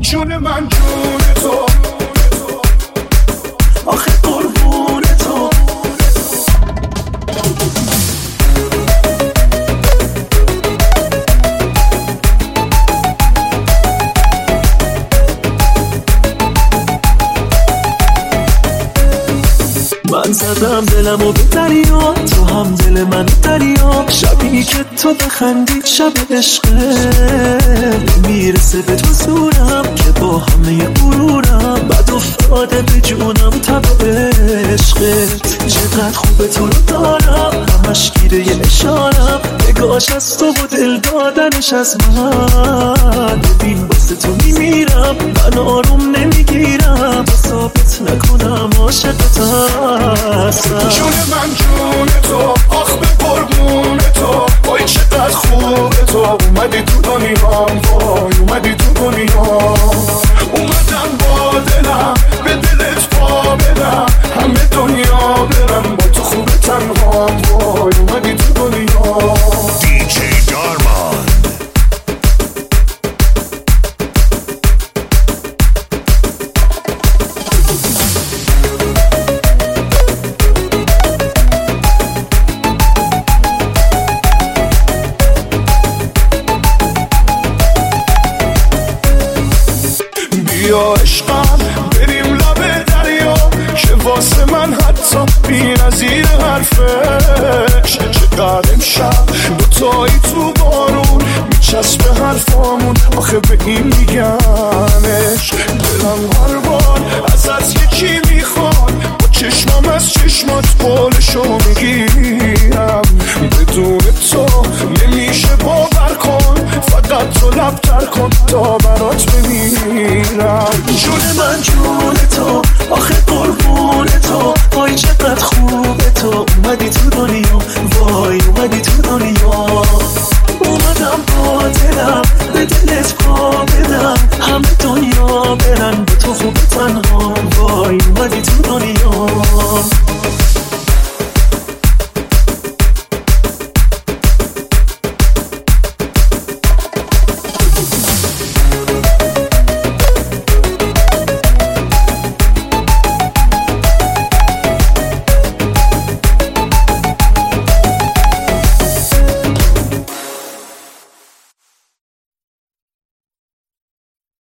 جون من جون تو، آخه قربون تو. من زدم دلمو به دریا، تو هم دل من دریا. شبی که تو بخندی شب عشقه، میرسه به تو زورم که با همه غرورم بد افتاده به جونم تب عشقت. چقدر خوبه تو رو دارم، همش گیره اشارم، نگاش از تو و دل دادنش از من. ببین واسه تو میمیرم، من آروم نمیگیرم تا ثابت نکنم عاشقتم. جون من جون تو، آخ به قربون تو. وای چقدر خوبه تو، اومدی تو دنیام، وای اومدی تو دنیام. اومدم با دلم به دلت پا بدم، همه دنیا برم با تو خوبه تنهام، وای اومدی تو دنیام. دیجی دارمان. بیا عشقم بریم لب دریا، که واسه من حتی بی نظیر حرفش. چقدر امشب دوتایی تو بارون میچسبه حرفامون، آخه به این میگنش. دلم هر بار ازت یکی میخواد، با چشمم از چشمات قولشو میگیرم. بدون تو نمیشه باور کن، فقط تو لبتر کن تا برات بمیرم. جون من جون تو، آخه قربون تو. وای چقدر خوبه تو، اومدی تو دنیا، وای اومدی تو دنیا. اومدم با دلم به دلت پا بدم، همه دنیا برن به تو خوب تنها، وای اومدی تو دنیا.